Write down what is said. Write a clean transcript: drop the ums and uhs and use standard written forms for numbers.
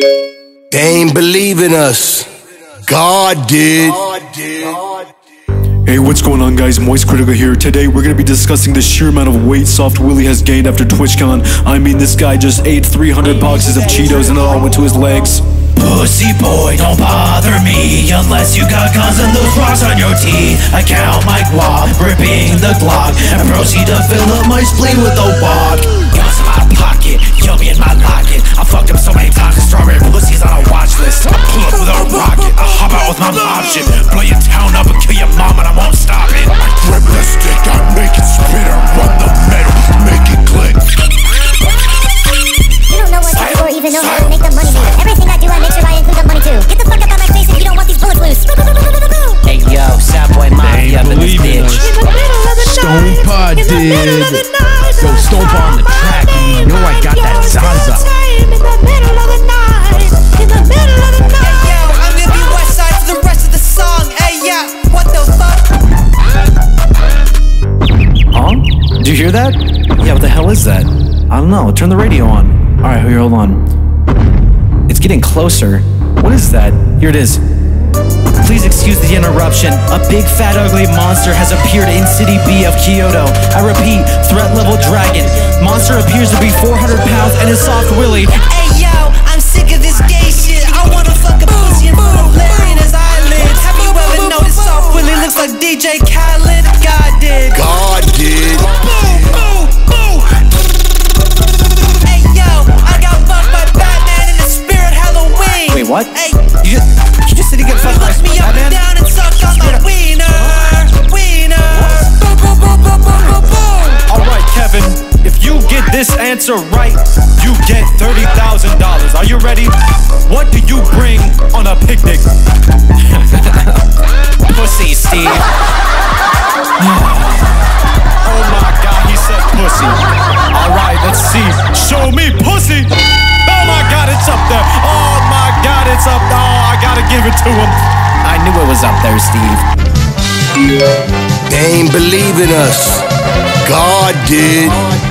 They ain't believe in us. God did. Hey, what's going on, guys? Moist Critical here. Today we're gonna be discussing the sheer amount of weight Soft Willie has gained after TwitchCon. I mean, this guy just ate 300 boxes of Cheetos and it all went to his legs. Pussy boy, don't bother me unless you got guns and those rocks on your teeth. I count my guap, ripping the Glock, and proceed to fill up my spleen with a walk. Guns in my pocket, yummy in my locket. I fucked up so many times, strawberry pussies on a watch list. I pull up with a rocket, I hop out with my mob shit. Blow your town up and kill your mom and I won't stop it. I grip the stick, I make it spitter, run the metal, make it click. You don't know what to do or even know how to make the money move. Everything I do, I make sure I include the money too. Get the fuck up out my face if you don't want these bullets loose. Hey yo, Sapboy Mafia up in this bitch. Stompa did. Yo, Stompa on the track. You know I got that Zaza. In the middle of the night. In the middle of the night. Hey yo, I'm gonna be West Side for the rest of the song. Hey yeah, what the fuck? Huh? Did you hear that? Yeah, what the hell is that? I don't know. Turn the radio on. Alright, here, hold on. It's getting closer. What is that? Here it is. Please excuse the interruption. A big fat ugly monster has appeared in City B of Kyoto. I repeat, threat level dragon. Monster appears to be 400 pounds and is Soft Willie. Hey yo, I'm sick of this gay shit. I wanna fuck a pussy and put leather in his eyelids. Have you ever noticed Soft Willie looks like DJ Khaled? God did. God did. Hey yo, I got fucked by Batman in the Spirit Halloween. Wait, what? Hey, You just said you get fucked by push me up and Batman? down and suck on my wiener. Wiener. Boom, boom, boom, boom, boom, boom, boom. Alright, Kevin. If you get this answer right, you get $30,000. Are you ready? What do you bring on a picnic? Pussy, Steve. Oh my god, he said pussy. Alright, let's see. Show me pussy! Oh my god, it's up there. Oh my god, it's up there. Oh, I gotta give it to him. I knew it was up there, Steve. They ain't believe in us. God did.